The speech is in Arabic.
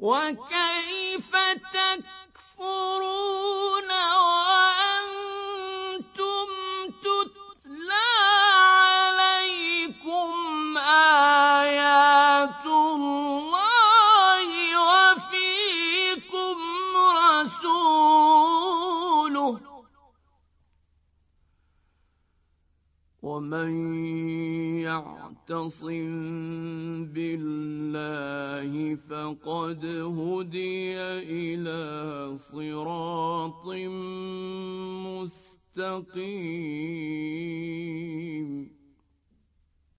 وكيف تكفرون وأنتم تتلى عليكم آيات الله وفيكم رسوله ومن يعتصم بالله فقد هدي إلى صراط مستقيم